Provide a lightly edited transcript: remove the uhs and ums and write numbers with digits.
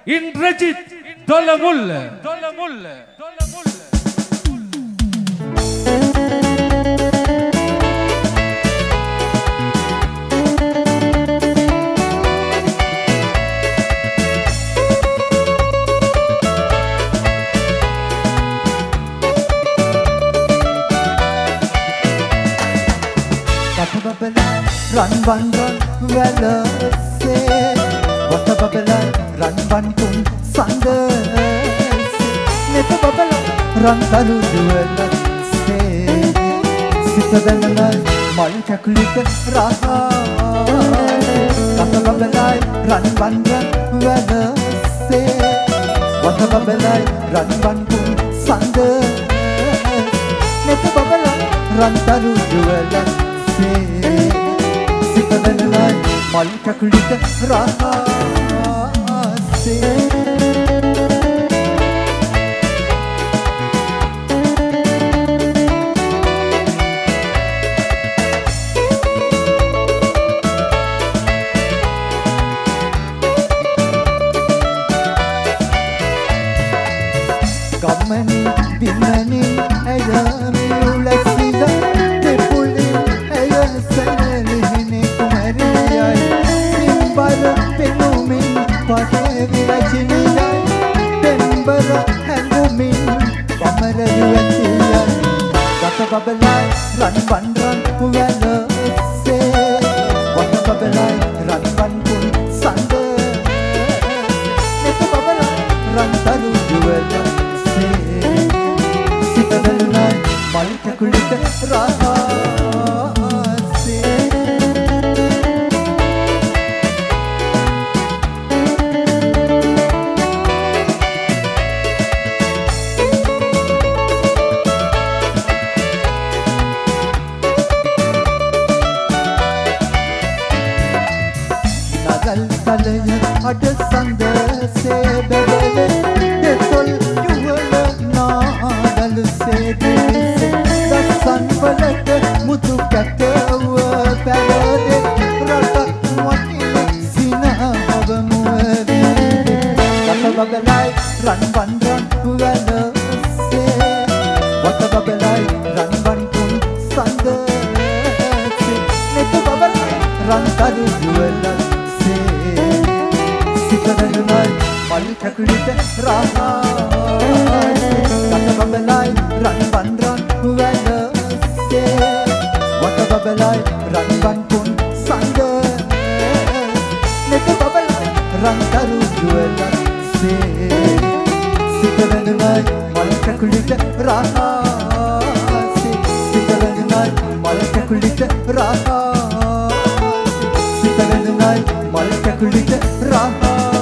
Indrajit දොළමුල්ල Run, run, run, වැලසේ වත බබලයි රන් වන් කුන් සංගසේ නෙත බබල රන් තරු දුවලසේ සිත දැනලයි මල් කැකුලිට රහාසේ වත බබලයි රන් වන් රන් වැලසේ වත බබලයි රන් වන් කුන් සංගසේ නෙත බබල රන් තරු දුවලසේ සිතදනලයි මල් කැකුලිට රහසේ ගමනි බිමනි ඇයමි උලසිද දෙපුලි ඇය සැලෙහිනි කුමරියයි නිම්බර පෙනුමින් පටේ විරචිනියයි දෙම්බර හැඟුමින් වමරයු ඇතියයි ගත බබලයි රන් වන් රන් වැලසේ වත බබලයි රන් වන් කුන් සංගසේ නෙත බබලයි රන් තරු දුවලසේ සිතදලුනයි මල් කැකුලිට රහසේ නගල් තලය අඩ සඳසේ බැබලේ දෙතොල් යුවල නාදල්සේ දිවිසේ දස්සන් වලට මුතු කැටව පැවරේ රටක් වටින සිනහව මුවදී ගත බබලයි රන් වන් රන් වැලසේ වත බබලයි රන් වන් කුන් සංගසේ නෙත බබලයි රන් තරු දුවලසේ සිතදලුනයි මල් කැකුලිට රහසේ ගත බබලයි රන් වන් රන් වැලසේ වත බබලයි රන් වන් කුන් සංගසේ නෙත බබලයි රන් තරු දුවලසේ සිතදලුනයි මල් කැකුලිට රහසේ සිතදලුනයි මල් කැකුලිට රහසේ සිතදලුනයි මල් කැකුලිට රහසේ